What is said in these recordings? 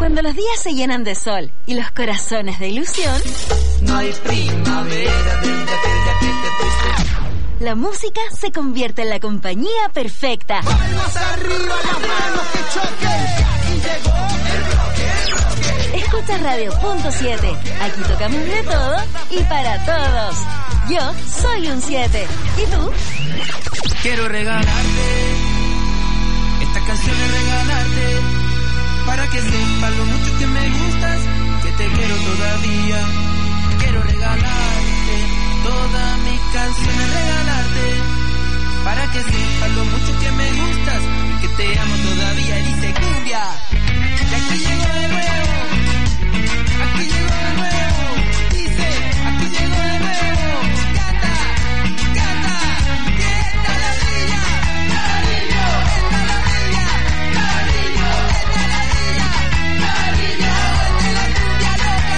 Cuando los días se llenan de sol y los corazones de ilusión, no hay primavera desde aquella que te fuiste. La música se convierte en la compañía perfecta. Palmas arriba, las manos que choquen. Aquí llegó el rock. Escucha Radio Punto 7. Aquí tocamos de todo y para todos. Yo soy un 7. ¿Y tú? Quiero regalarte esta canción, es regalarte para que sepas lo mucho que me gustas, que te quiero todavía. Quiero regalarte todas mis canciones, regalarte para que sepas lo mucho que me gustas y que te amo todavía. Y dice cumbia, y aquí llego de nuevo, aquí llego de nuevo. Dice, aquí llego de nuevo. Canta, canta, que esta la brilla, la brillo, esta la brilla, la brillo, esta la brilla, la brillo, esta la cumbia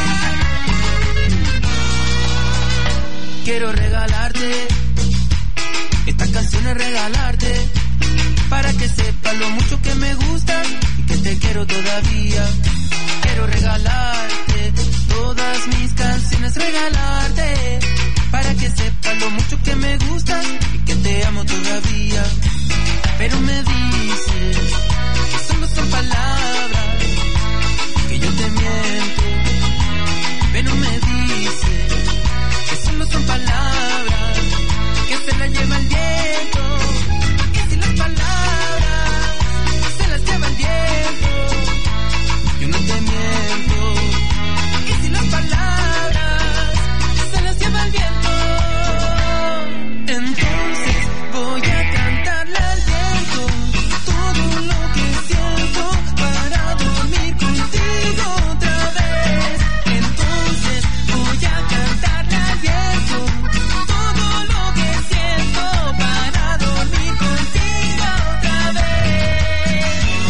loca. Quiero regalarte estas canciones, regalarte para que sepas lo mucho que me gustas y que te quiero todavía. Quiero regalarte todas mis canciones, regalarte para que sepas lo mucho que me gustas y que te amo todavía. Pero me dices que solo son palabras, que yo te miento. Pero me dices que solo son palabras, que se las lleva el viento. Que si las palabras se las lleva el viento, yo no te miento. Y si las palabras se las lleva el viento, entonces voy a cantarle al viento todo lo que siento para dormir contigo otra vez. Entonces voy a cantarle al viento todo lo que siento para dormir contigo otra vez.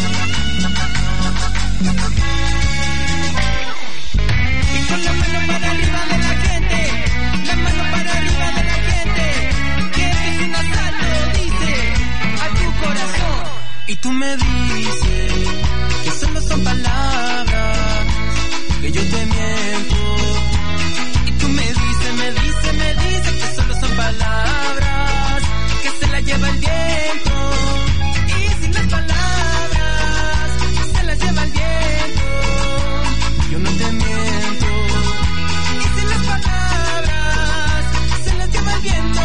Y con la mano para arriba de la gente, la mano para arriba de la gente, que esto es un asalto, dice, a tu corazón. Y tú me dices que solo son palabras, que yo te miento. Y tú me dices que solo son palabras, que se las lleva el viento. Y si las palabras se las lleva el viento, yo no te miento. Y si las palabras se las lleva el viento,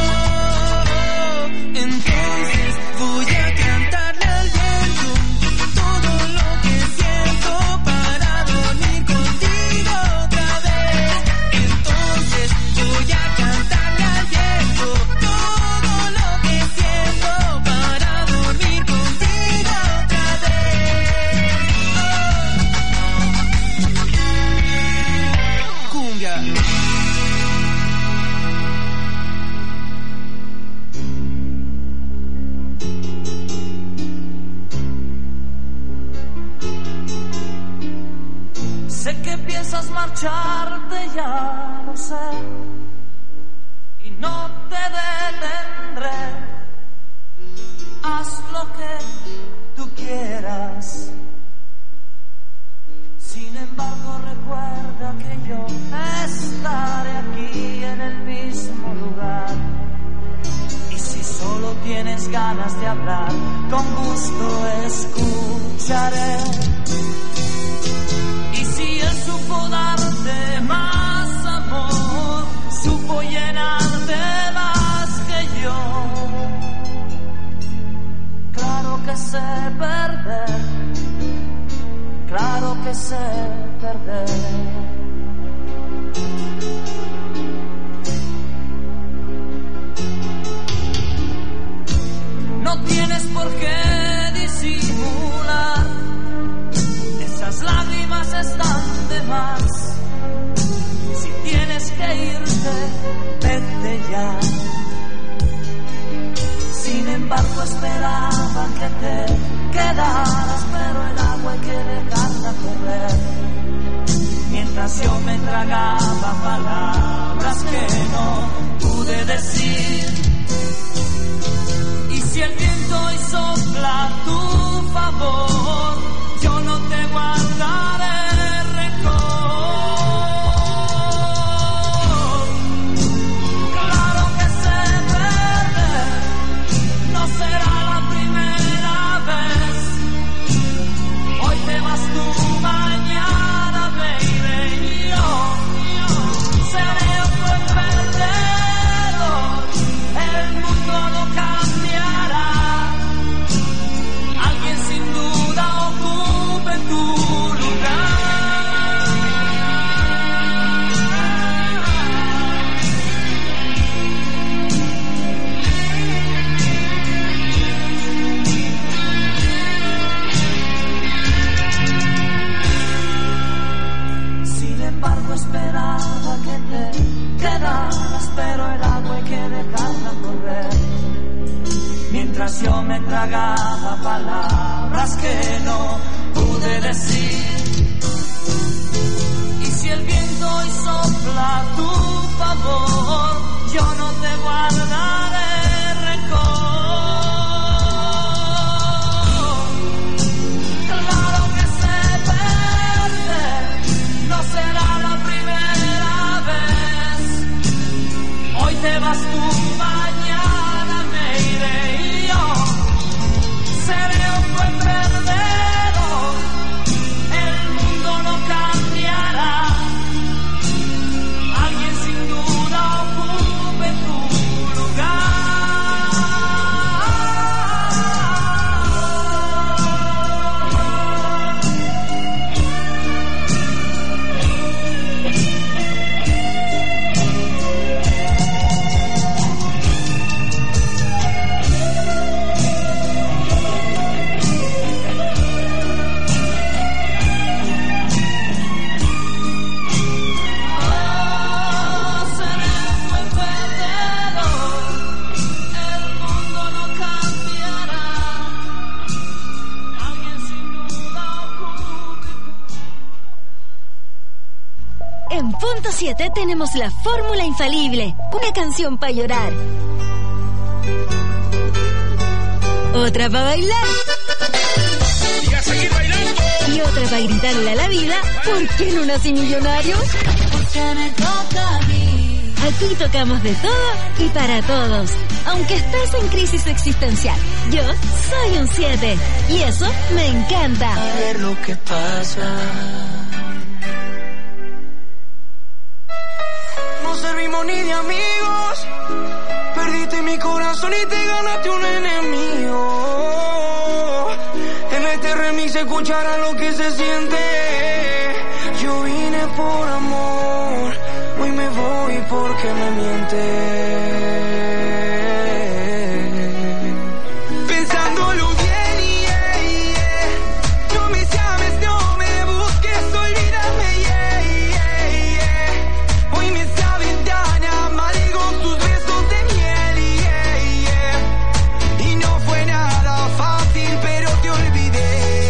entonces voy a cantarle al viento todo lo que siento para dormir contigo otra vez. Entonces voy a cantarle al viento todo lo que siento para dormir contigo otra vez. Cumbia. Sé que piensas marcharte, ya lo sé, y no te detendré. Haz lo que tú quieras. Sin embargo, recuerda que yo estaré aquí en el mismo lugar. Y si solo tienes ganas de hablar, con gusto escucharé. Y si él supo darte más amor, supo llenarte más que yo. Claro que sé perder, claro que sé perder. No tienes por qué disimular, esas lágrimas están de más. Si tienes que irte, vete ya. Sin embargo, esperaba que te quedaras, pero el agua hay que dejarla correr. Mientras yo me tragaba palabras que no pude decir. Y si el viento hoy sopla a tu favor, yo no te guardaré. mientras yo me tragaba palabras que no pude decir. Y si el viento hoy sopla a tu favor, yo no te guardaré rencor. Claro que sé perder, no será la primera vez. Hoy te vas tú, mañana me iré y yo seré un buen perdedor. El mundo no cambiará, alguien sin duda ocupe tu lugar. En punto 7 tenemos la fórmula infalible, una canción para llorar, otra para bailar y a seguir bailando, y otra para gritarle a la vida: ¿por qué no nací millonario? Porque me toca a mí. Aquí tocamos de todo y para todos, aunque estés en crisis existencial. Yo soy un 7 y eso me encanta. A ver lo que pasa. No servimos ni de amigos, perdiste mi corazón y te ganaste un enemigo. En este remix se escuchará lo que se siente. Yo vine por amor, hoy me voy porque me mientes. Pensándolo bien, no me llames, no me busques, olvídame, hoy me saben tan amargos tus besos de miel, y no fue nada fácil, pero te olvidé.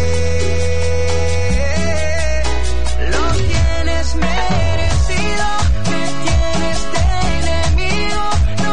Lo tienes merecido, me tienes de enemigo,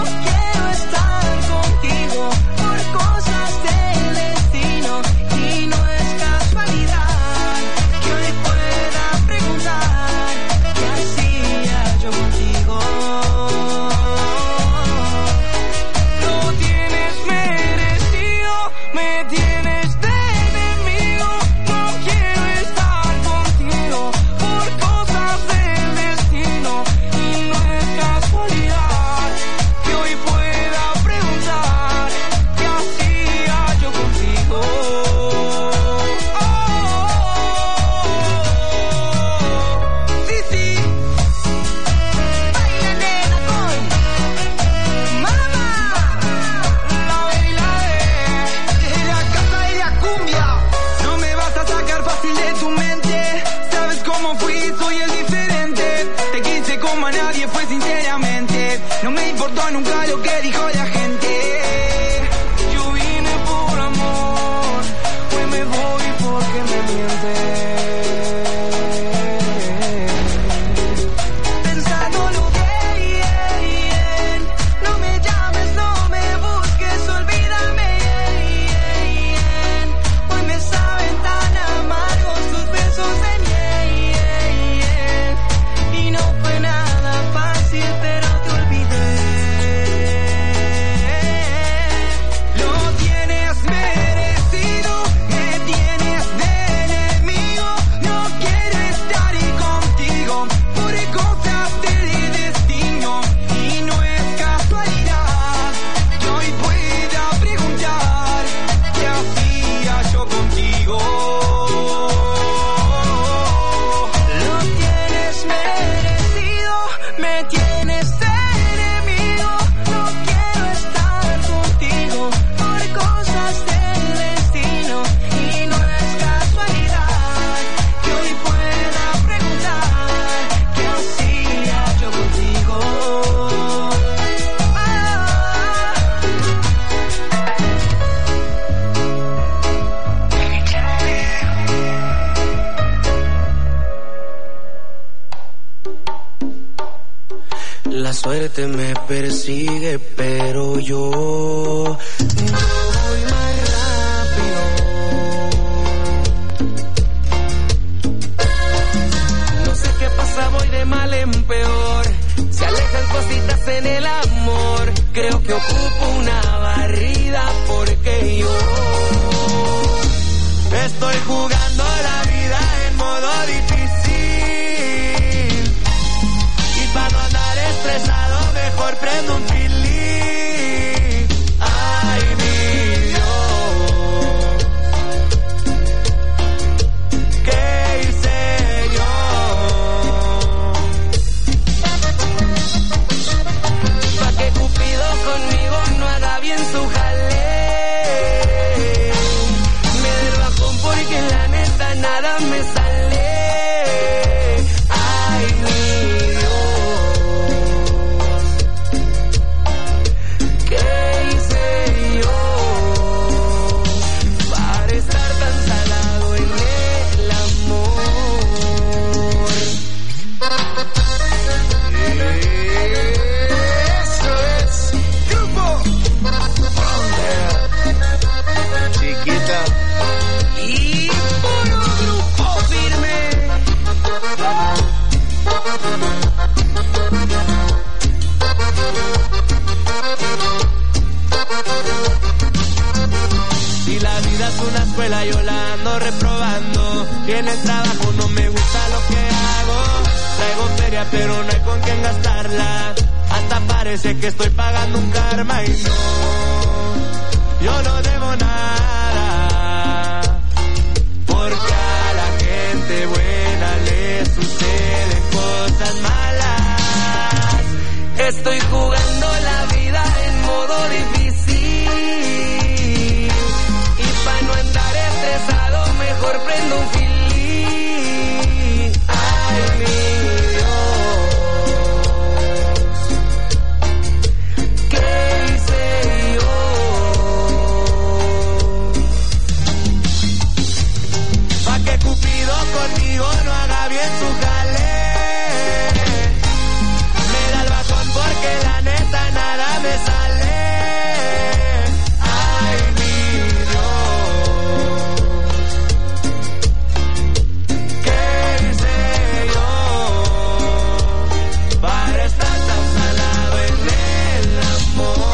suerte me persigue, pero yo voy más rápido. No sé qué pasa, voy de mal en peor. Se alejan cositas en el amor. Creo que ocupo una barrida porque yo estoy jugando la vida en modo difícil. Y para no andar estresado, mejor prendo un pilín. Ay, mi Dios, ¿qué hice yo? Pa' que Cupido conmigo no haga bien su jale. Me del bajón porque la neta nada me sale. Ay, mi Dios, ¿qué hice yo para estar tan salado en el amor? Eso es Grupo Chiquita y puro Grupo Firme. Si la vida es una escuela, yo la ando reprobando. Y en el trabajo no me gusta lo que hago. Traigo feria pero no hay con quién gastarla. Hasta parece que estoy pagando un karma y no, yo no debo nada. Porque a la gente buena le suceden cosas malas. Estoy jugando la vida en modo difícil. Y para no andar estresado, mejor prendo un filín. Ay, mi Dios, ¿qué hice yo? Pa' que Cupido conmigo no haga bien su jale. Me da el bajón porque la neta nada me sale. Ay, mi Dios, ¿qué hice yo para estar tan salado en el amor?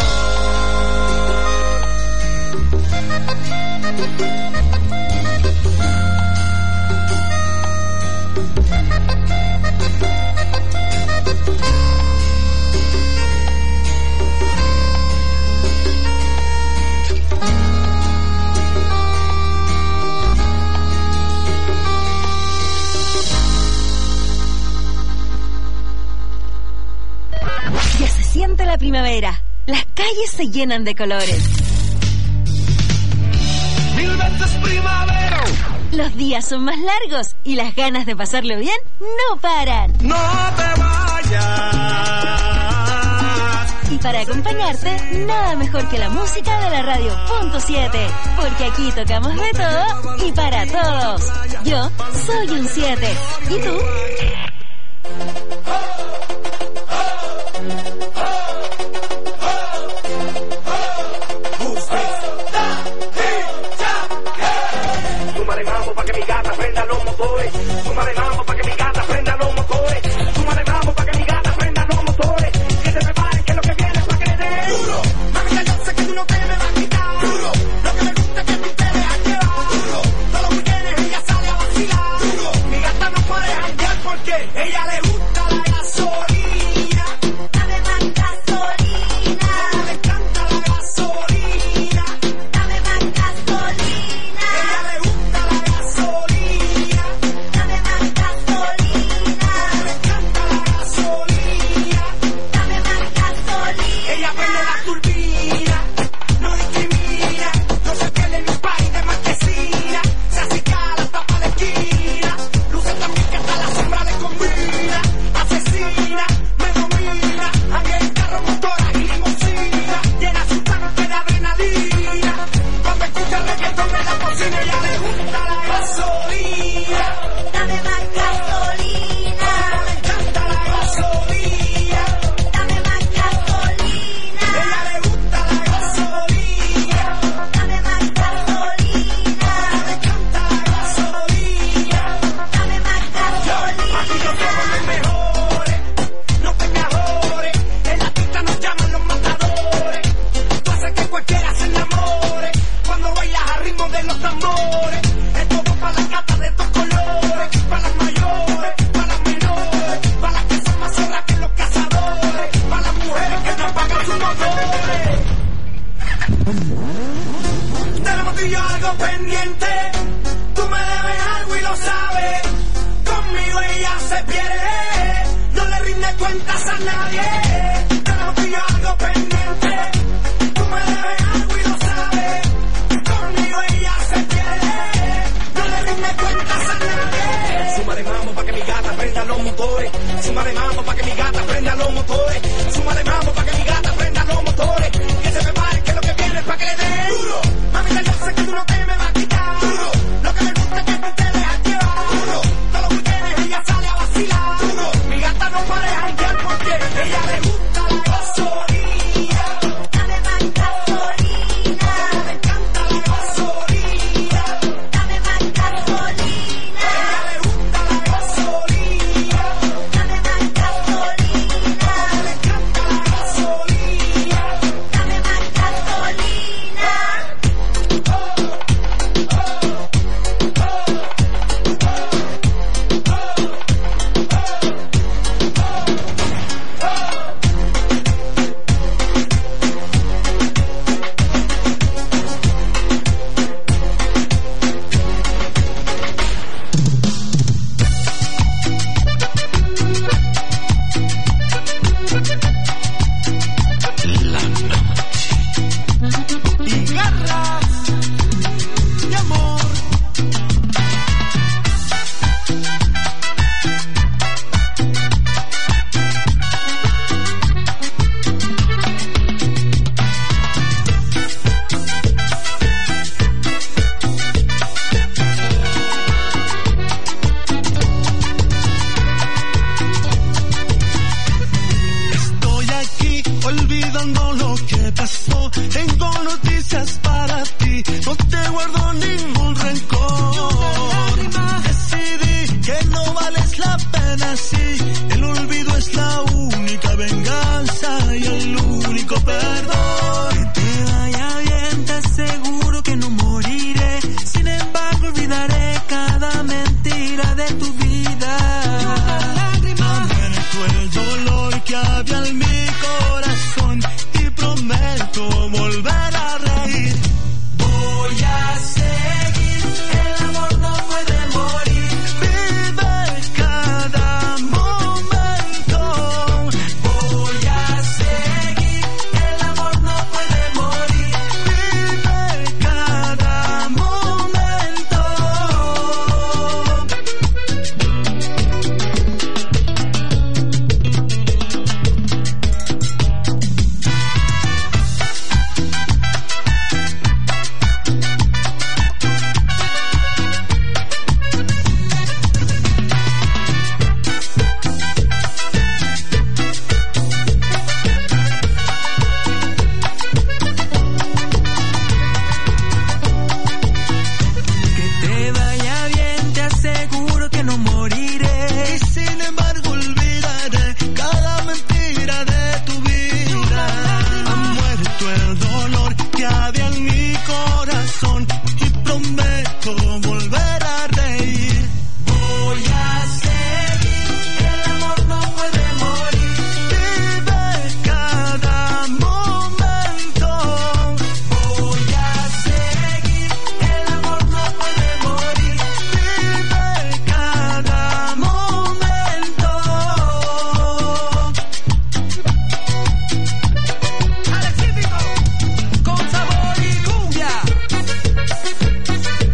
Ya se siente la primavera. Las calles se llenan de colores. Mil veces primavera. Los días son más largos y las ganas de pasarlo bien no paran. No te vayas. Y para acompañarte, nada mejor que la música de la radio Punto 7. Porque aquí tocamos de todo y para todos. Yo soy un 7. ¿Y tú? Súmale mambo pa' que mi gata prenda los motores. Súmale mambo pa' que mi gata prenda los motores. Súmale mambo pa' que mi gata prenda los motores. Que se preparen que lo que viene es pa' que le dé duro. Mamita, yo sé que tú no te me vas a quitar duro. Lo que me gusta es que tú te dejas llevar duro. Todos los weekends ella sale a vacilar duro. Mi gata no puede janguear porque ella le gusta motores. Esto va para las gatas de estos colores, para las mayores, para las menores, para las que son más zorras que los cazadores, para las mujeres que no apagan sus motores. Tenemos tú y yo algo pendiente, tú me debes algo y lo sabes. Conmigo ella se pierde, no le rinde cuentas a nadie. Tenemos tú y yo algo pendiente, tú me debes algo y lo sabes. Conmigo ella se pierde, no le rinde cuentas a nadie. Suma de mambo pa' que mi gata prenda los motores. Suma de mambo pa' que mi gata prenda los motores. Suma de mambo pa' que mi gata prenda los motores. Que se prepare que lo que viene es pa' que le den duro. Mamita, yo sé que tú no te me vas a quitar duro. Lo que me gusta es que tú te dejas llevar duro. Todos los weekends ella sale a vacilar duro. Mi gata no para de janguear porque ella le gusta la gasolina. Dame más gasolina. Le encanta la gasolina. Dame más gasolina. Ella le gusta la gasolina. Dame más gasolina. Le encanta la gasolina. Dame más gasolina. Y garras de amor. Estoy aquí olvidando lo que pasó. Tengo noticias para ti, no te guardo ningún rencor. Decidí que no vales la pena si el olvido es la única venganza y el único perdón. Que te vaya bien, te aseguro que no moriré. Sin embargo, olvidaré cada mentira de tu vida. Lamento el dolor que había en mi corazón y prometo volver a reír. Voy a seguir, el amor no puede morir. Vive cada momento. Voy a seguir, el amor no puede morir. Vive cada momento. Que te vaya bien, te aseguro que no moriré. Y sin embargo olvidaré cada mentira de tu vida. Ha muerto el dolor que había en mi corazón y prometo volver a reír. Voy a seguir, el amor no puede morir. Vive cada momento. Voy a seguir, el amor no puede morir. Vive cada momento. Alexítico, con sabor y cumbia.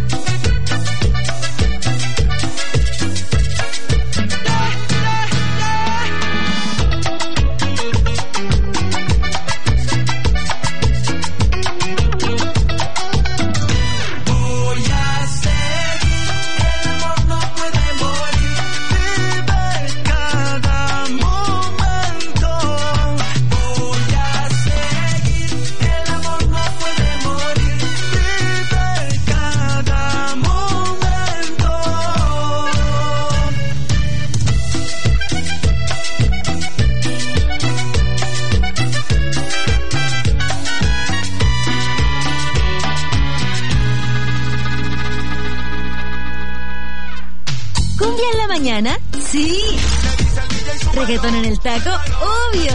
mañana? Sí. Reggaetón en el taco, obvio.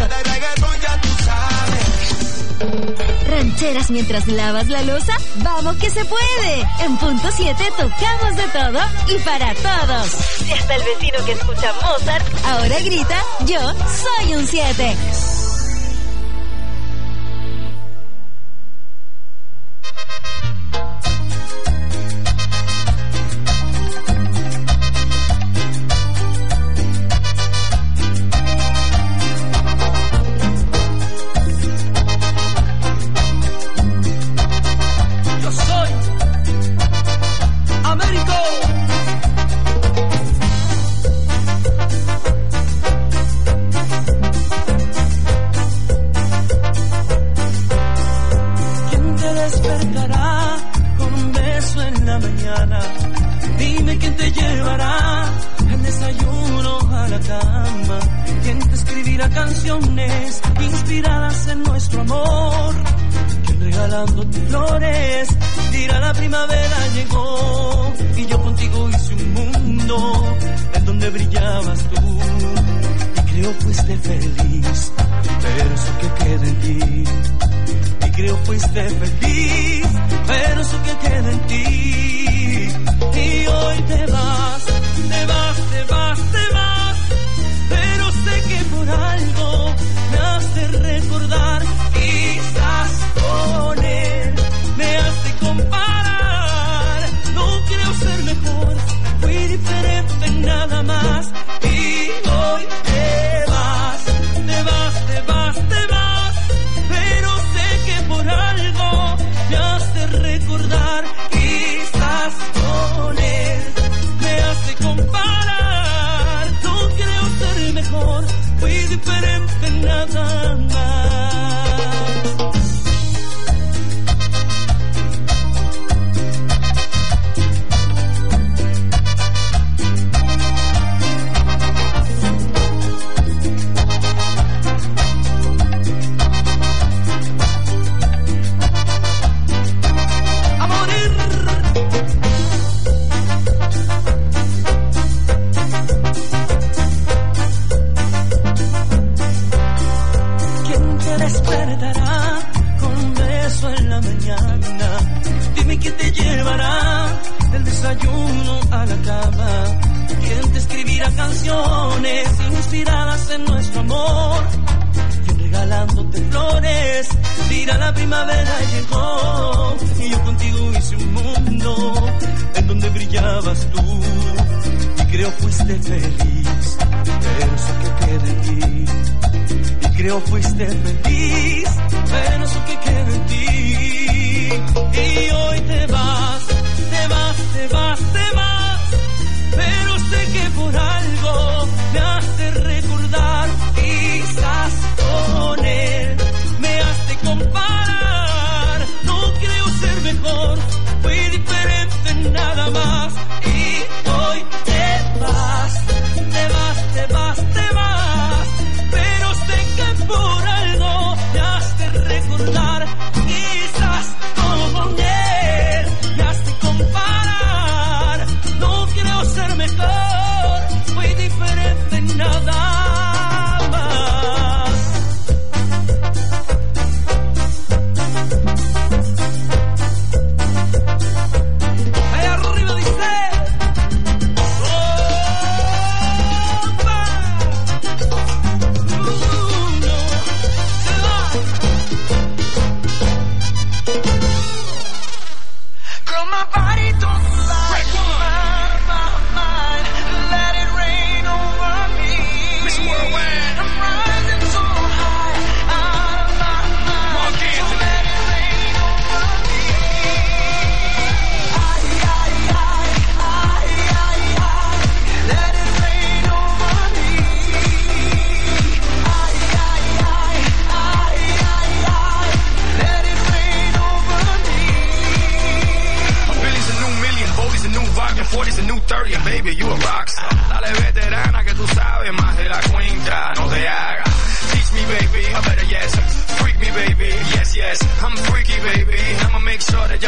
Rancheras mientras lavas la loza, vamos que se puede. En punto 7 tocamos de todo y para todos. Y hasta el vecino que escucha Mozart ahora grita, yo soy un 7.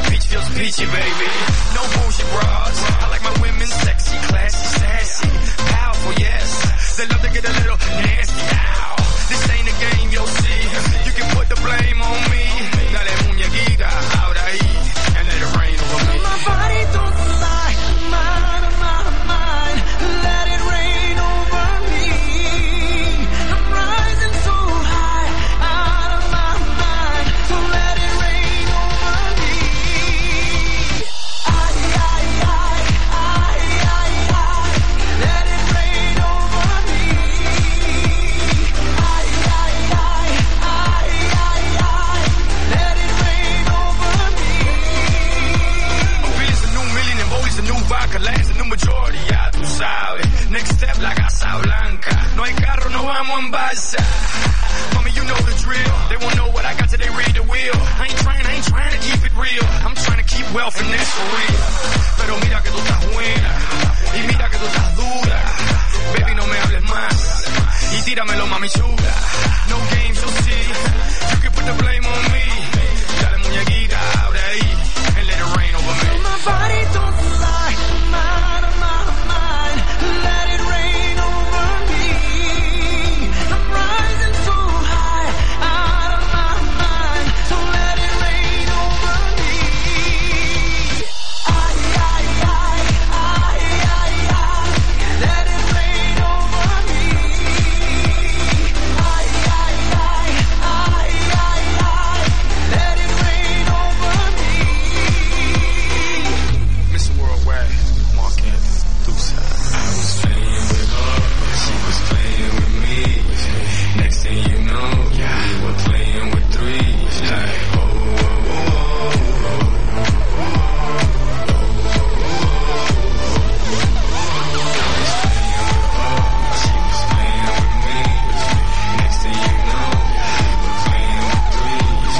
peachy, baby. No bullshit bras. I like my women sexy, classy, sassy. la Casa Blanca. No hay carro, no vamos en balsa. Mommy, you know the drill. They won't know what I got till they read the wheel. I ain't trying to keep it real. I'm trying to keep wealth and that's for real. Pero mira que tú estás buena y mira que tú estás dura. Baby, no me hables más y tíramelo, mami chula. No games, you'll see. You can put the blame on me. Dale muñequita, abre ahí and let it rain over me. My body don't lie, I'm out of my mind. Let it rain over me. I'm rising so high, out of my mind. So let it rain over me. Ay, ay, ay, ay, ay, ay. Let it rain over me. Ay, ay, ay, ay, ay, ay. Let it rain over me. Mr. Worldwide, Mark Anthony, Deuce. I was playing with her, she was playing with me. Next thing you know, we were playing with three. Like, oh, oh, oh, she was playing with me. Next thing you know, we were playing with threes.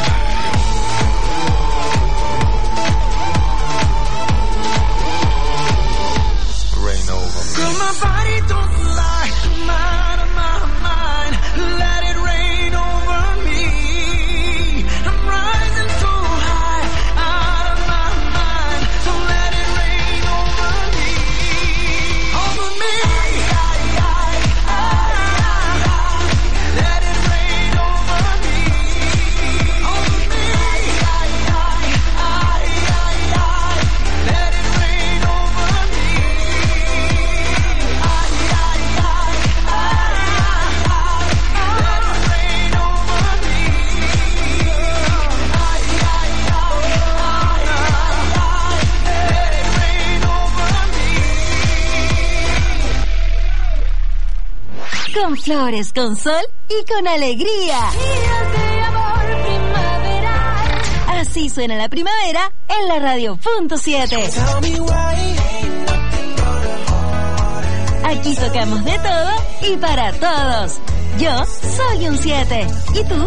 Like, rain over me. Girl, my body don't lie, I'm out of my mind. Let it rain over me. I'm rising so high, out of my mind. So let it rain over me. Over me. Ay, ay, ay, ay, ay. Let it rain over me. Over me. Ay, ay, ay, ay, ay. Let it rain over me. Ay, ay, ay, ay, ay. Let it rain over me. Ay, ay, ay, ay, ay. Let it rain over me. Con flores, con sol y con alegría. Así suena la primavera en la Radio.7. Aquí tocamos de todo y para todos. Yo soy un 7. ¿Y tú?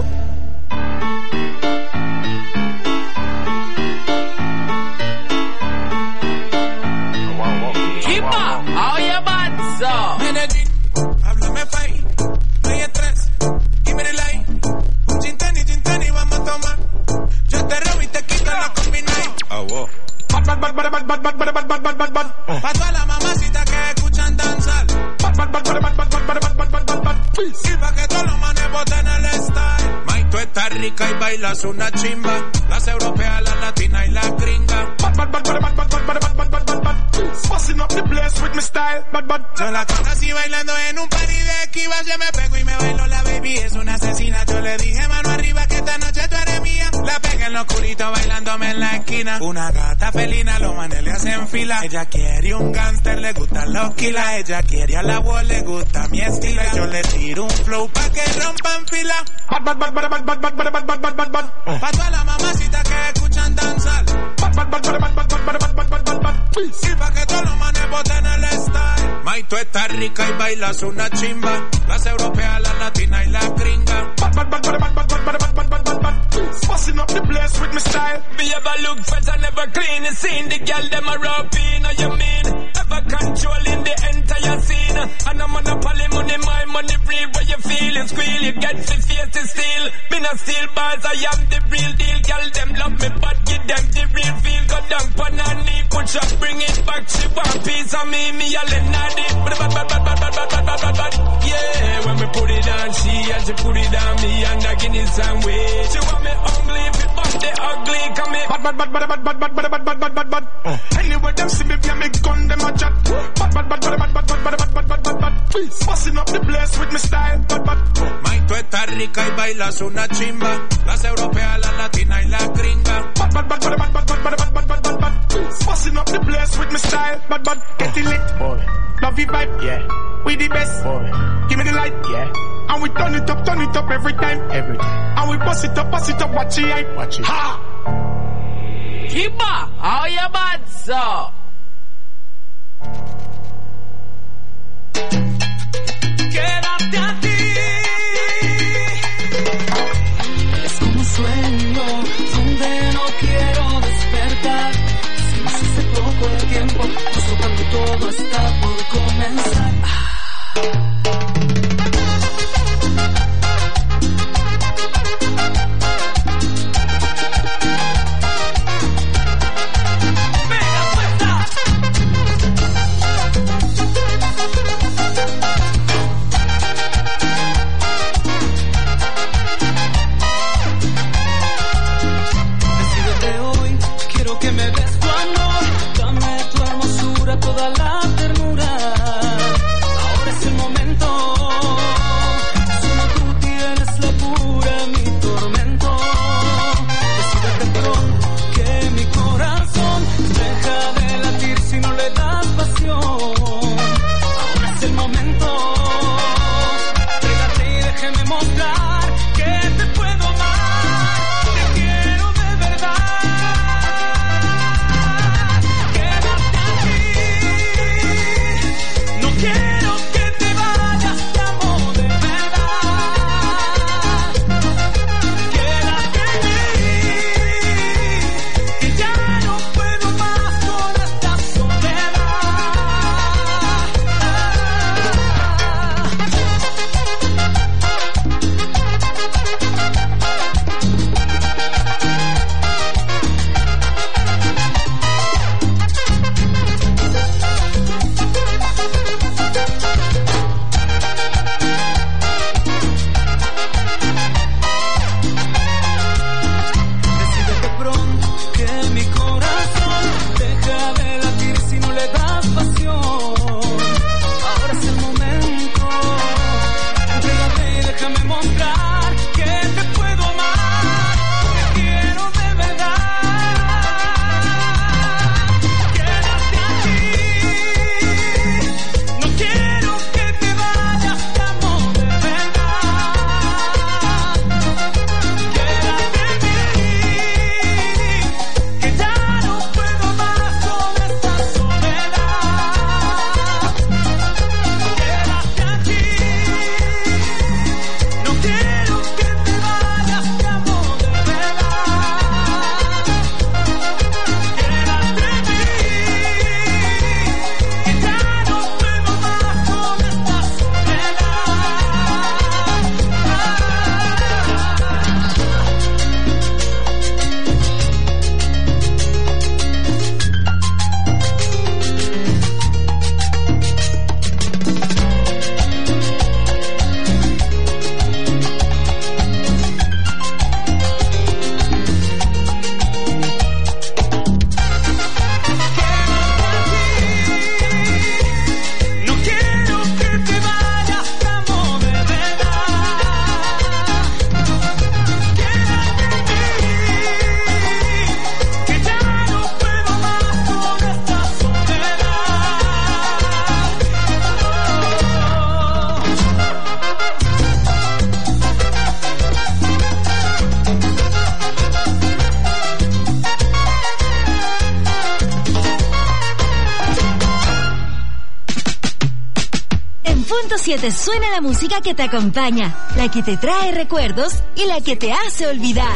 Chimba, oye, manso. Medellín, háblame fai, no hay estrés, give me the light. Un gin tonic, vamos a tomar. Yo te robo y te quito la combinai. Pa' toda la mamacita que escuchan danzar. Y pa' que todos los manes boten el style. May, tú estás rica y bailas una chimba. Las europeas, las latinas y las gringas. Busting up the place with my style, Yo la conocí bailando en un party de esquivas. Yo me pego y me bailo, la baby es una asesina. Yo le dije mano arriba que esta noche tú eres mía. La pegué en lo oscurito bailándome en la esquina. Una gata felina, los manes le hacen fila. Ella quiere un gangster, le gustan los kilas. Ella quiere a la wall, le gusta mi estilo. Yo le tiro un flow pa' que rompan fila. Pa' toda la mamacita que escuchan danzar. Y pa' que todos los manes boten el style. May, tú estás rica y bailas una chimba. Las europeas, las latinas y las gringas. busting up the place with my style. Me ever look fresh and never clean. You seen the girl them a rub in, know you mean? Ever controlling the entire scene. And I'm on a poly money, my money free. Where you feel it, squeal, you get the face to steal. Me not steal bars, I am the real deal. Girl them love me, but give them the real feel. Go down, pan and knee, push up, bring it back. She want piece of me all in at it. Yeah, when we put it on she and she put it on me and I give it some way. She want me ugly, if it bump the ugly, come me bad. Anyway, them see me via me gun, them a chat. Bad. Busting up the place with my style. Bad. May, tú estás rica y bailas una chimba. Las europeas, las latinas y las gringas. Bad. Busting up the place with my style. Bad. Get it lit, boy. Love you vibe, yeah. We the best, boy. Give me the light, yeah. And we turn it up every time. And we bust it up, watch it hype. Watch it. Ha! Kimba, how you bad, so? Quédate a ti. Es como un sueño donde no quiero despertar. Si no hace poco de tiempo, justo cuando todo está por comenzar. Suena la música que te acompaña, la que te trae recuerdos y la que te hace olvidar.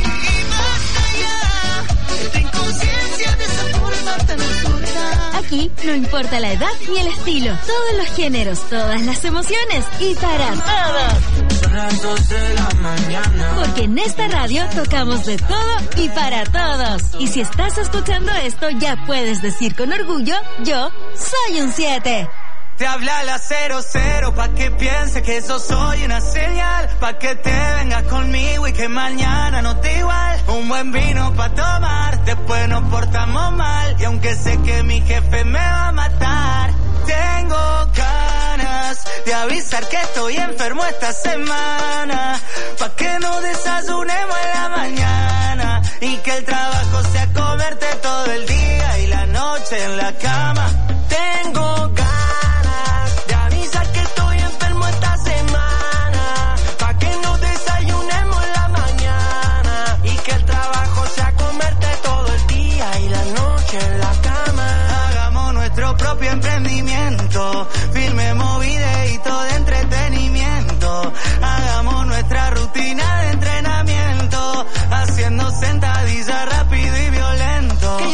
Aquí no importa la edad ni el estilo, todos los géneros, todas las emociones y para todos. Porque en esta radio tocamos de todo y para todos. Y si estás escuchando esto, ya puedes decir con orgullo, yo soy un 7. Te habla la 00 pa' que piense que eso soy una señal, pa' que te vengas conmigo y que mañana no te igual. Un buen vino pa' tomar, después nos portamos mal. Y aunque sé que mi jefe me va a matar, tengo ganas de avisar que estoy enfermo esta semana, pa' que no desayunemos en la mañana y que el trabajo sea comerte todo el día y la noche en la cama. Tengo ganas propio emprendimiento, filmemos videíto de entretenimiento.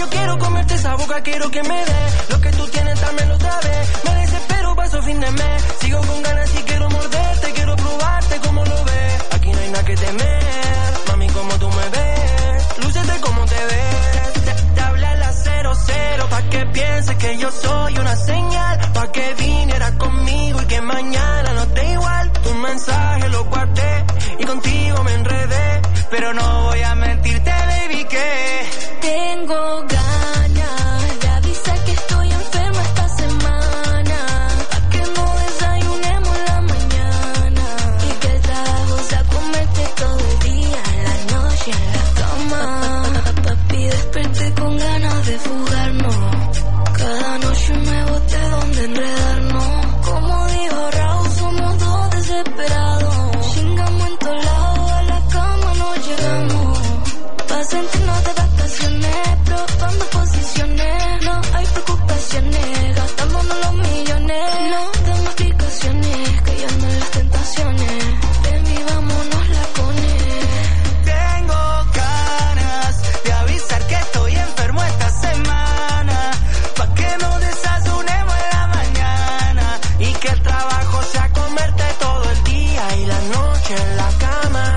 yo quiero comerte esa boca, quiero que me dé lo que tú tienes, dámelo otra vez. Me desespero, paso fin de mes. Sigo con ganas y quiero morderte, quiero probarte como lo ves. Aquí no hay nada que temer, mami, como tú me ves. Lúcete como te ves. Te habla la 00 pa' que pienses que yo soy una señal. Pa' que vinieras conmigo y que mañana no te igual. Tu mensaje lo guardé y contigo me enredé. Pero no voy a mentirte, baby, que tengo ganas de avisar que estoy enferma esta semana. Pa' que no desayunemos en la mañana. Y que el trabajo sea comerte todo el día, en la noche, en la cama. Papi, desperté con ganas de fugarnos. Cada noche un nuevo té donde enredarnos. Como dijo Raúl, somos dos desesperados. Chingamos en todos lados, a la cama no llegamos. Pa' sentirnos de vacaciones, probando posiciones. No hay preocupaciones, gastándonos los millones. No demos explicaciones, cayendo en las tentaciones. Baby, vámonos lacones. tengo ganas de avisar que estoy enfermo esta semana. Pa' que no desayunemos en la mañana. Y que el trabajo sea comerte todo el día y la noche en la cama.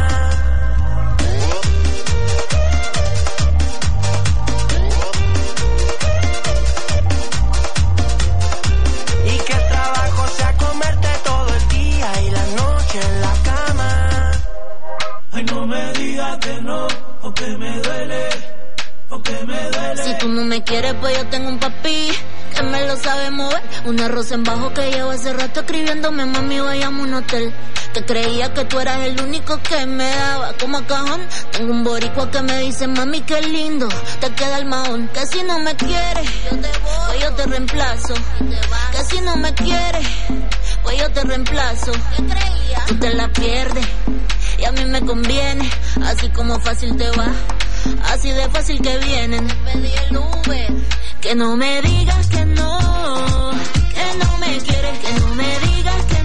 Y que el trabajo sea comerte todo el día y la noche en la cama. Ay, no me digas que no, o que me duele, o que me duele. Si tú no me quieres, pues yo tengo un papi que me lo sabe mover. Un arroz en bajo que llevo hace rato escribiéndome, mami, vayamos a un hotel. Que creía que tú eras el único que me daba como cajón. Tengo un boricua que me dice, mami, qué lindo te queda el mahón. Que si no me quieres, pues yo te reemplazo. Que si no me quieres, pues yo te reemplazo. Tú te la pierdes y a mí me conviene. Así como fácil te va, así de fácil que vienen. Pedí el Uber. Que no me digas que no me quieres. Que no me digas que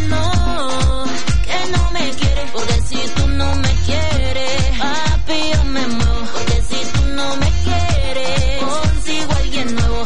no me quieres. Porque si tú no me quieres, papi, yo me muevo. Porque si tú no me quieres, consigo a alguien nuevo.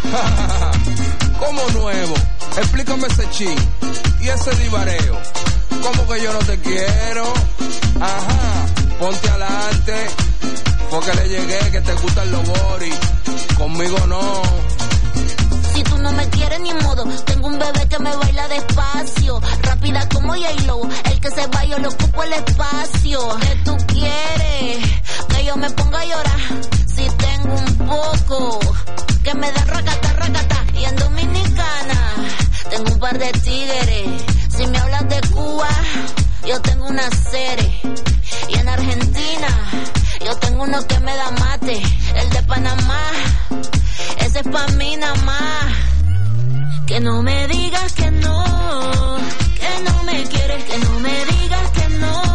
¿Cómo nuevo? Explícame ese chin y ese divareo. ¿Cómo que yo no te quiero? Ajá, ponte adelante, porque le llegué que te gustan los boris. Conmigo no. Si tú no me quieres ni modo, tengo un bebé que me baila despacio, rápida como J-Lo, el que se va yo le ocupo el espacio. ¿Qué tú quieres? Que yo me ponga a llorar, si tengo un poco, que me da racata, racata. Y en Dominicana, tengo un par de tigres, si me hablas de Cuba, yo tengo una serie. Y en Argentina, yo tengo uno que me da mate, el de Panamá, ese es pa' mí nada más. Que no me digas que no me quieres. Que no me digas que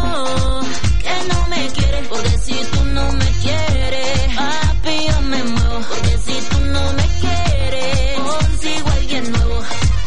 no me quieres. Porque si tú no me quieres, papi, yo me muevo. Porque si tú no me quieres, consigo a alguien nuevo.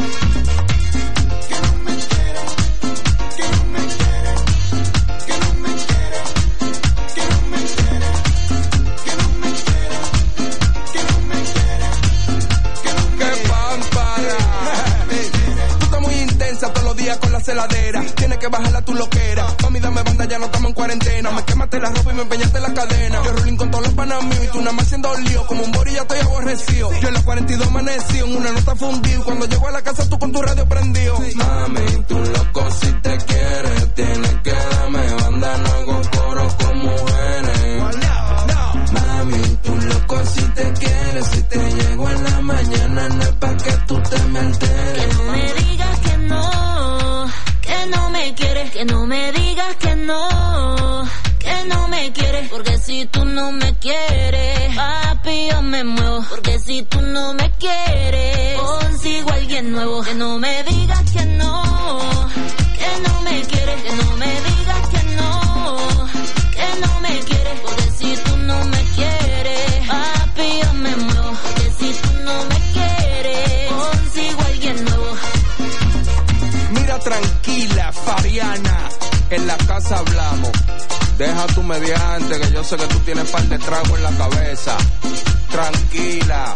Todos los días con la celadera, tienes que bajarla tu loquera. Mami, dame banda, ya no estamos en cuarentena. Me quemaste la ropa y me empeñaste la cadena. Yo rolling con todos los panas míos y tú nada más haciendo lío. Como un bori ya estoy aborrecido. Yo en la 42 amanecí, en una nota fundido. Cuando llego a la casa tú con tu radio prendido. Mami, tú loco si te quieres, tienes que darme banda, no hago coro con mujeres. Mami, tú loco si te quieres, si te llego en la mañana no es pa' que tú te me alteres. Que no me digas que no me quieres. Que no me digas que no me quieres. Porque si tú no me quieres, papi, yo me muevo. Porque si tú no me quieres, consigo a alguien nuevo. Que no me digas que no me quieres. Que no me digas que no me quieres. Porque si tú no me quieres, papi, yo me muevo. Porque si tú no me quieres, consigo a alguien nuevo. Mira, tranquila, Fabiana, en la casa hablamos. Deja tu mediante, que yo sé que tú tienes par de trago en la cabeza. tranquila.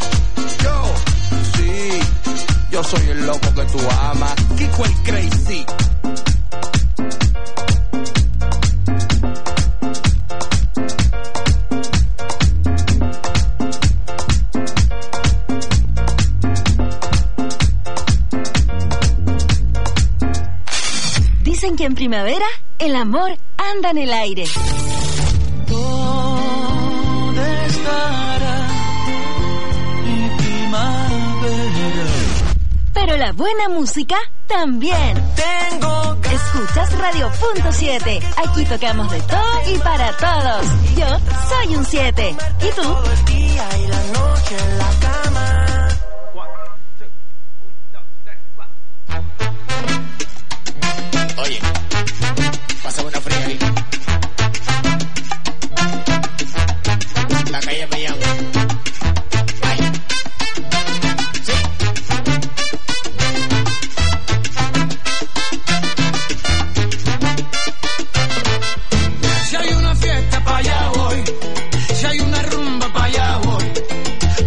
Yo soy el loco que tú amas. Kiko el Crazy. Dicen que en primavera el amor anda en el aire. ¿Dónde estará mi primavera? Pero la buena música también. Escuchas Radio.7. Aquí tocamos de todo y para todos. Yo soy un 7. ¿Y tú? Todo el día y la noche en la cama. Oye, pásame una fría ahí. La calle me llama. Ay. Sí. Si hay una fiesta pa' allá voy, si hay una rumba pa' allá voy,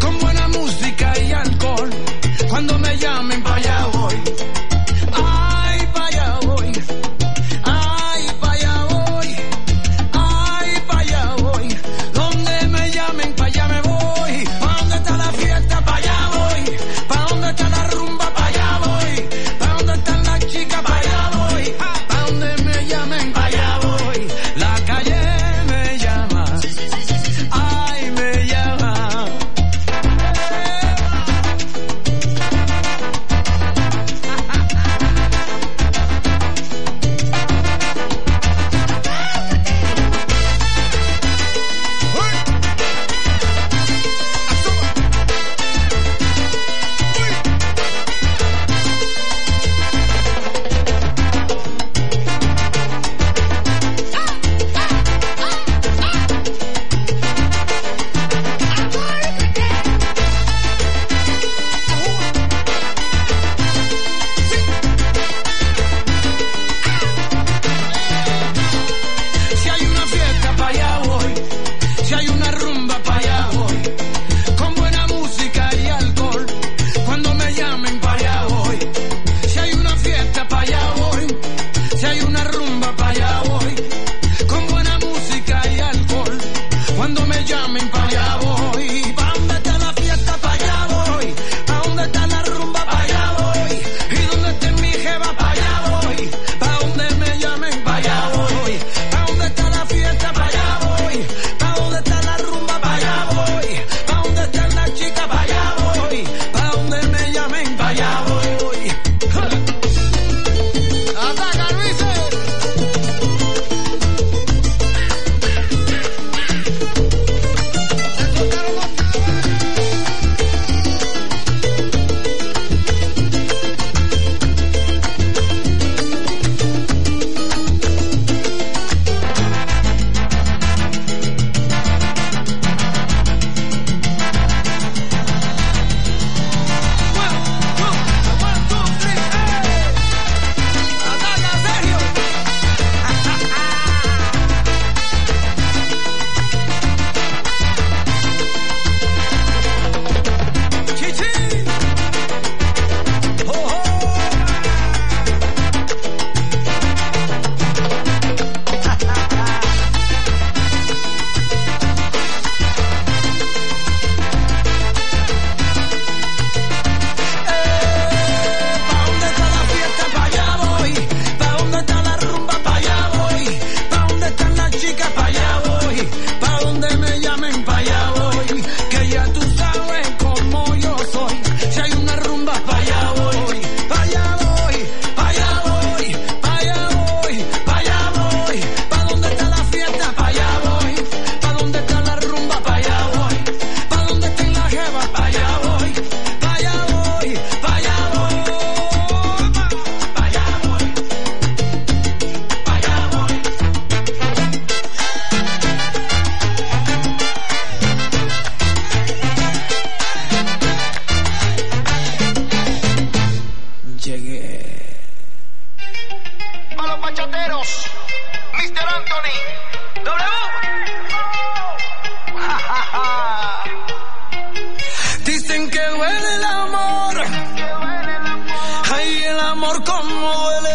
duele el amor. Ay, el amor como duele.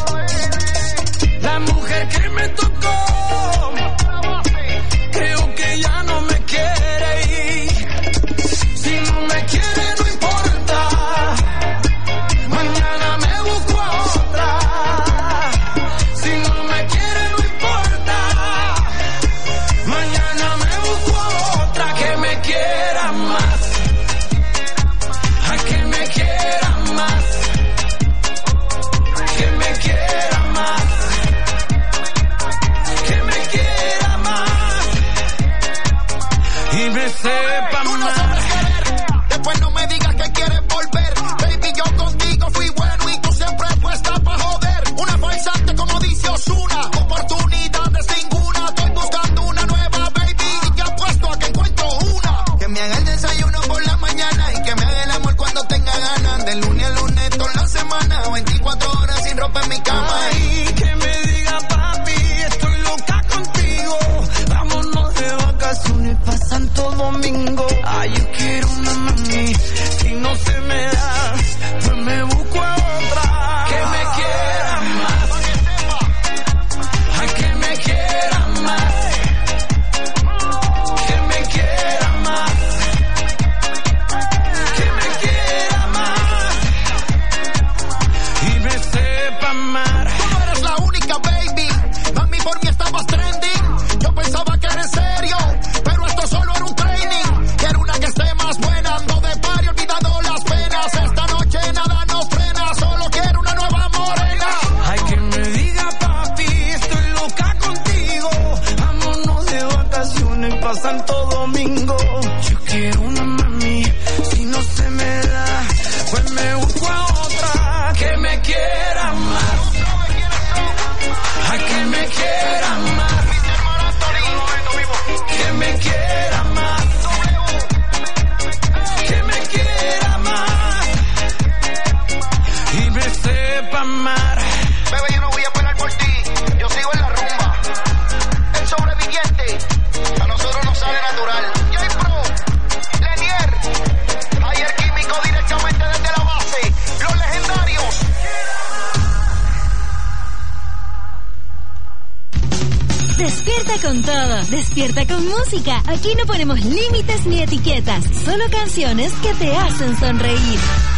La mujer que me tocó, creo que ya no me quiere ir. Si no me quiere no importa, mañana me busco a otra. Si no me quiere no importa, mañana me busco a otra que me quiera más. A que me quiera más. Que me quiera más. Que me quiera más. Y me sepa más. Después no me digas que quieres volver. Baby, yo contigo fui bueno y tú siempre puesta pa' joder. Una falsante como dice Ozuna. Oportunidades ninguna. Estoy buscando una nueva, baby. Y ya apuesto a que encuentro una. Que me haga el desayuno por la mañana y que me haga el amor cuando tenga ganas. De lunes a lunes toda la semana. 24 horas sin ropa en mi cama. Ay, que me diga papi, estoy loca contigo. Vámonos de vacaciones pa' Santo Domingo. Ay, yo quiero una mami. Si no se me da, pues me busco a otra. Que me quiera más. Ay, que me quiera más. Que me quiera más. Que me quiera más. Y me sepa amar. Tú no eres la única, baby. Mami, por mí estabas trending. Yo pensaba que era en serio, pero esto solo era un training. Quiero una que esté más buena. Ando de party, olvidando las penas. Esta noche nada nos frena. Solo quiero una nueva morena. Ay, que me diga papi, estoy loca contigo. Vámonos de vacaciones pa' Santo Domingo. Yo quiero una mami, si no se me da, pues me busco a otra. Que me quiera más. Ay, que me quiera más. Que me quiera más. Que me quiera más. Y me sepa amar. Bebé, yo no voy a esperar por ti. Yo sigo en la rumba. El sobreviviente. A nosotros nos sale natural. J-Pro, Lenier. Ayer químico directamente desde la base. Los legendarios. Despierta con todo, despierta con música. Aquí no ponemos límites ni etiquetas, solo canciones que te hacen sonreír.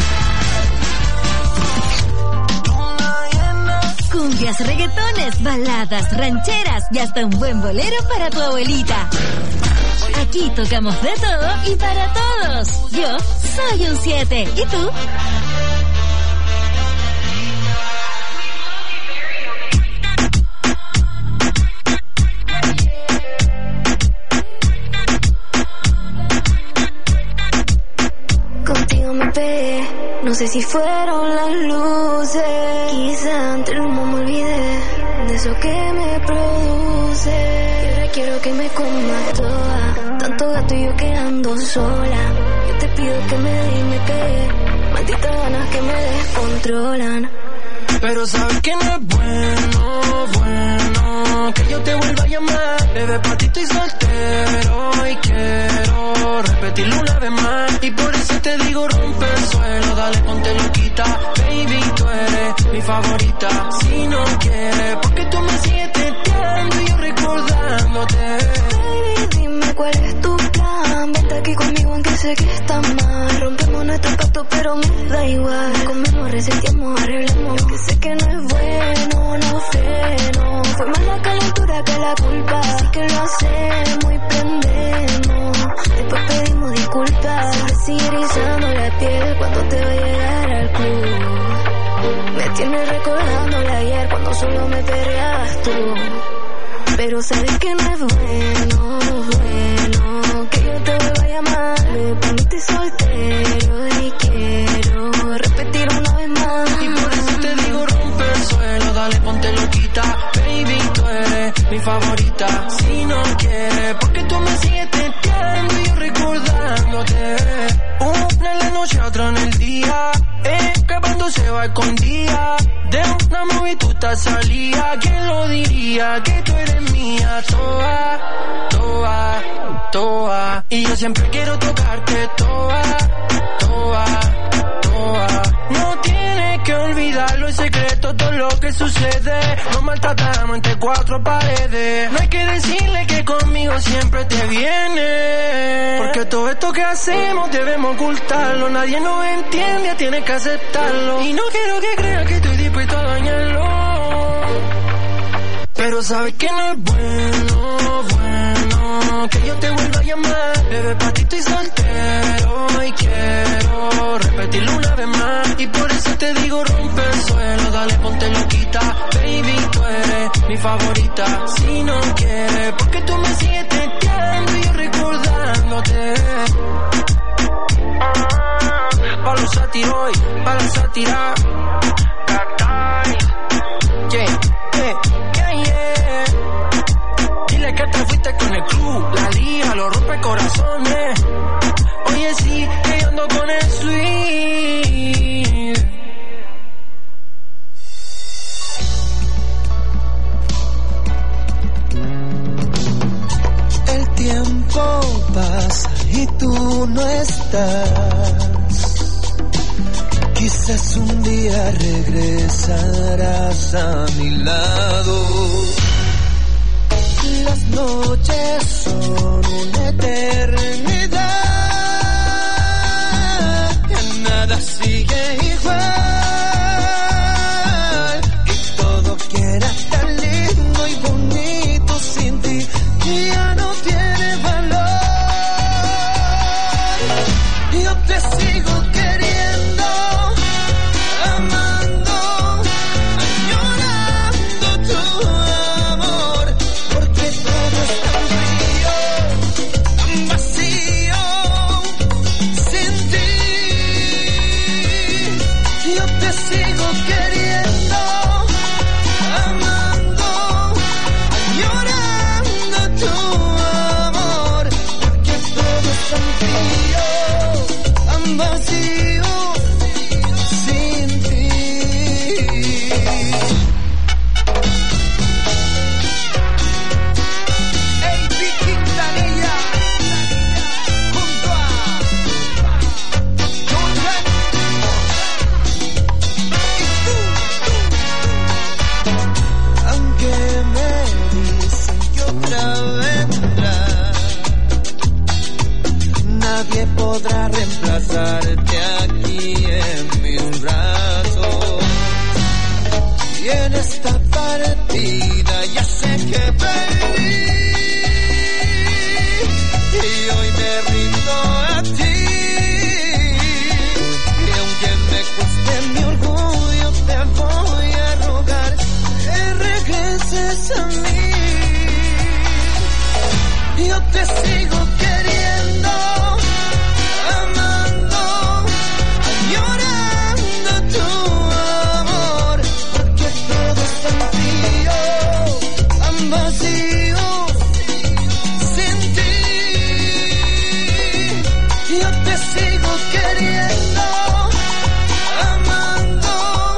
Cumbias, reggaetones, baladas, rancheras y hasta un buen bolero para tu abuelita. Aquí tocamos de todo y para todos. Yo soy un 7. ¿Y tú? Contigo me pegué, no sé si fueron las luces. Quizá entre el humo me olvidé de eso que me produce. Y ahora quiero que me comas toda, tanto gato y yo quedando sola. Yo te pido que me dé y me pegue, malditas ganas que me descontrolan. Pero sabes que no es bueno, bueno que yo te vuelva a llamar. Bebé, pa' ti estoy soltero y quiero repetirlo una vez más. Y por eso te digo rompe el suelo, dale ponte loquita. Baby, tú eres mi favorita. Si no quieres, porque tú me sigues teteando y yo recordándote. Baby, dime cuál es tu plan. Vente aquí conmigo aunque sé que está mal. Rompemos nuestro pacto pero me da igual. Comemos, reseteamos, arreglamos. Que sé que no es bueno, no freno. Fue más la calentura que la culpa. Así que lo hacemos y prendemos. Después pedimos disculpas. Me sigue erizando la piel cuando te va a llegar al club. Me tienes recordándole ayer cuando solo me perreabas tú. Pero sabes que no es bueno, bueno que yo te vuelva a llamar. Me poniste soltero y quiero repetir una vez más. Y por eso te digo rompe el suelo, dale ponte loquita. Baby, tú eres mi favorita. Si no quieres, porque tú me sigues teteando y yo recordándote. Una en la noche, otra en el día. Acabando se va escondida. De una movie tú te salía. ¿Quién lo diría? Que tú eres mía. Toa, toa, toa. Y yo siempre quiero tocarte toa, toa. que sucede. Nos maltratamos entre cuatro paredes. No hay que decirle que conmigo siempre te viene. Porque todo esto que hacemos debemos ocultarlo. Nadie nos entiende, tienes que aceptarlo. Y no quiero que creas que estoy dispuesto a dañarlo. Pero sabes que no es bueno que yo te vuelva a llamar. Bebé, pa' ti estoy soltero y quiero repetirlo una vez más. Y por eso te digo, rompe el suelo, dale, ponte loquita. Baby, tú eres mi favorita. Si no quieres, porque tú me sigues testeando y yo recordándote. Pa' los satiroy, pa' la sátira. Dile que te fuiste con el club, la liga, los rompe corazones. Oye, sí, que yo ando con el sweet. El tiempo pasa y tú no estás. Quizás un día regresarás a mi lado. Las noches son una eternidad. Ya nada sigue igual. Y todo que era tan lindo y bonito sin ti ya no tiene valor. Yo te sigo queriendo, amando, añorando tu amor, porque todo es tan frío, tan vacío, sin ti. Yo te sigo queriendo, amando, añorando tu amor, porque todo es tan frío, tan vacío, sin ti. Hey, Vicky Quintanilla, junto a Jordan. Aunque me dicen que otra vendrá, nadie podrá reemplazarte aquí en mis brazos. Y en esta partida ya sé que perdí. Y hoy me rindo a ti. Y aunque me cueste mi orgullo, te voy a rogar que regreses a mí. Yo te sigo queriendo, amando, añorando tu amor, porque todo es tan frío, tan vacío, sin ti. Yo te sigo queriendo, amando,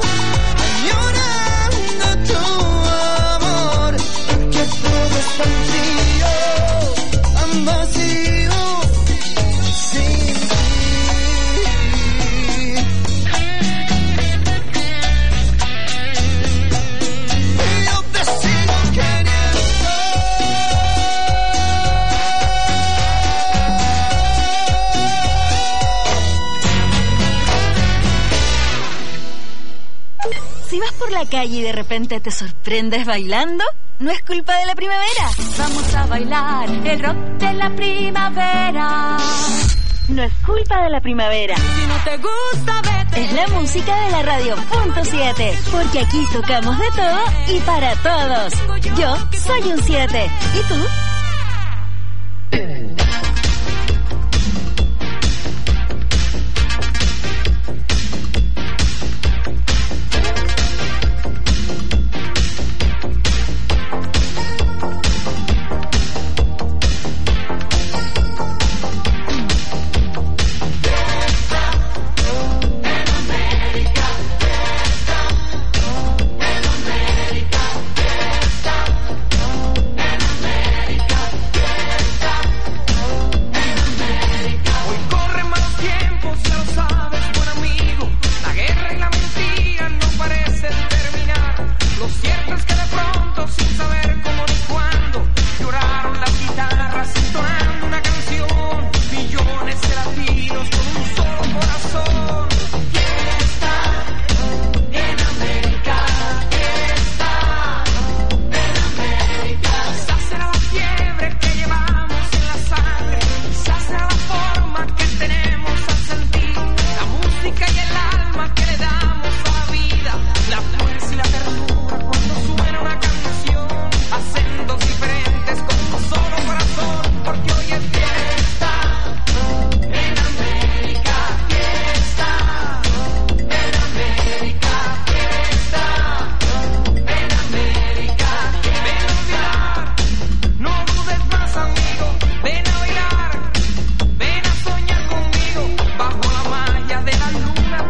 añorando tu amor, porque todo es tan frío, tan vacío, sin ti. Yo te sigo queriendo. Si vas por la calle y de repente te sorprendes bailando, no es culpa de la primavera. Vamos a bailar el rock de la primavera. No es culpa de la primavera. Si no te gusta, vete. Es la música de la radio.7, porque aquí tocamos de todo y para todos. Yo soy un 7. ¿Y tú?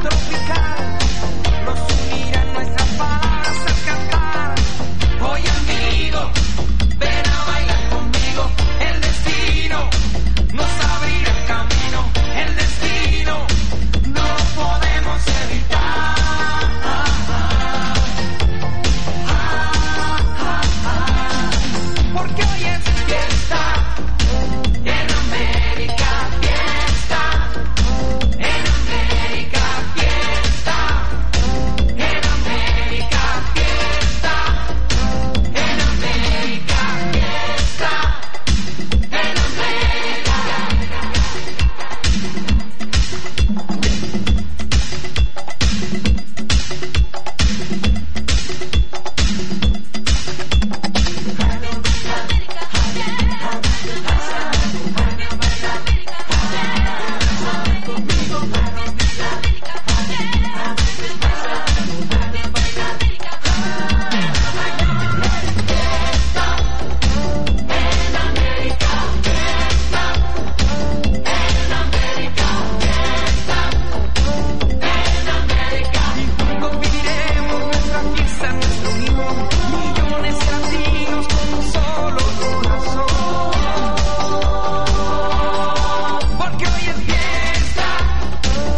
trompita.